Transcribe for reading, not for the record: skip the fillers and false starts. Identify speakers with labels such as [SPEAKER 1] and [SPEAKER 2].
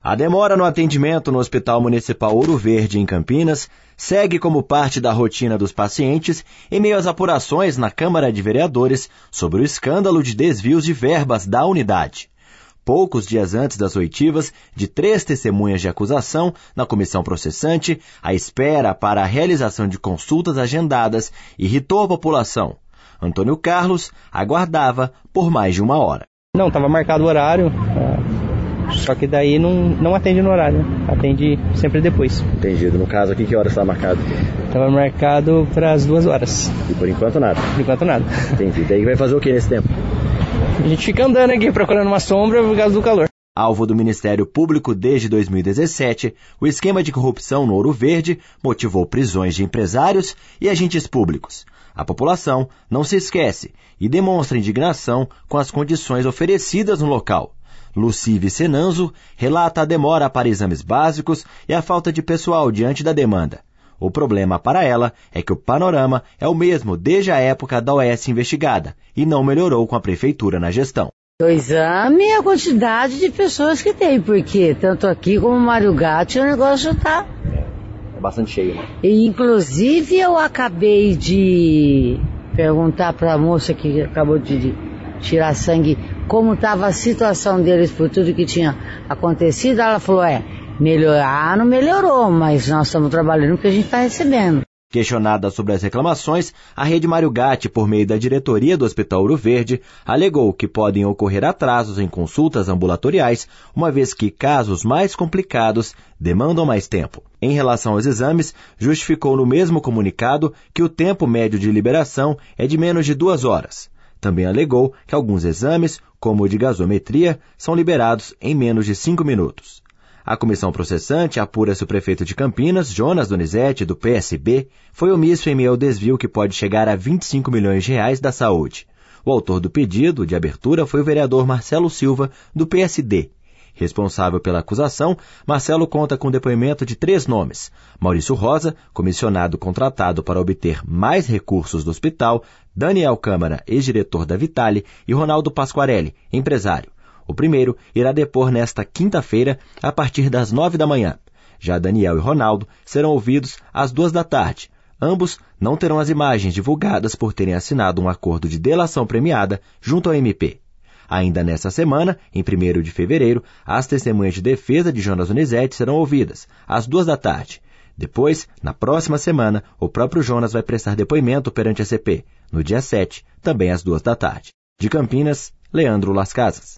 [SPEAKER 1] A demora no atendimento no Hospital Municipal Ouro Verde, em Campinas, segue como parte da rotina dos pacientes em meio às apurações na Câmara de Vereadores sobre o escândalo de desvios de verbas da unidade. Poucos dias antes das oitivas de 3 testemunhas de acusação na comissão processante, a espera para a realização de consultas agendadas irritou a população. Antônio Carlos aguardava por mais de 1 hora.
[SPEAKER 2] Não, estava marcado o horário, só que daí não atende no horário, atende sempre depois.
[SPEAKER 1] Entendido. No caso aqui, que hora está marcado?
[SPEAKER 2] Estava marcado para as 2 horas.
[SPEAKER 1] E por enquanto nada?
[SPEAKER 2] Por enquanto nada.
[SPEAKER 1] Entendi. Daí vai fazer o que nesse tempo?
[SPEAKER 2] A gente fica andando aqui procurando uma sombra por causa do calor.
[SPEAKER 1] Alvo do Ministério Público desde 2017, o esquema de corrupção no Ouro Verde motivou prisões de empresários e agentes públicos. A população não se esquece e demonstra indignação com as condições oferecidas no local. Luci Vicenanzo relata a demora para exames básicos e a falta de pessoal diante da demanda. O problema para ela é que o panorama é o mesmo desde a época da OS investigada e não melhorou com a prefeitura na gestão.
[SPEAKER 3] O exame é a quantidade de pessoas que tem, porque tanto aqui como Mário Gatti o negócio está...
[SPEAKER 1] É bastante cheio, né?
[SPEAKER 3] E, inclusive, eu acabei de perguntar para a moça que acabou de tirar sangue como estava a situação deles por tudo que tinha acontecido. Ela falou, melhorar não melhorou, mas nós estamos trabalhando porque a gente está recebendo.
[SPEAKER 1] Questionada sobre as reclamações, a Rede Mário Gatti, por meio da diretoria do Hospital Ouro Verde, alegou que podem ocorrer atrasos em consultas ambulatoriais, uma vez que casos mais complicados demandam mais tempo. Em relação aos exames, justificou no mesmo comunicado que o tempo médio de liberação é de menos de 2 horas. Também alegou que alguns exames, como o de gasometria, são liberados em menos de 5 minutos. A comissão processante apura se o prefeito de Campinas, Jonas Donizete, do PSB, foi omisso em meio ao desvio que pode chegar a 25 milhões de reais da saúde. O autor do pedido de abertura foi o vereador Marcelo Silva, do PSD. Responsável pela acusação, Marcelo conta com o depoimento de 3 nomes. Maurício Rosa, comissionado contratado para obter mais recursos do hospital, Daniel Câmara, ex-diretor da Vitale, e Ronaldo Pasquarelli, empresário. O primeiro irá depor nesta quinta-feira, a partir das 9 da manhã. Já Daniel e Ronaldo serão ouvidos às 2 da tarde. Ambos não terão as imagens divulgadas por terem assinado um acordo de delação premiada junto ao MP. Ainda nesta semana, em 1º de fevereiro, as testemunhas de defesa de Jonas Donizete serão ouvidas, às 2 da tarde. Depois, na próxima semana, o próprio Jonas vai prestar depoimento perante a CP, no dia 7, também às 2 da tarde. De Campinas, Leandro Las Casas.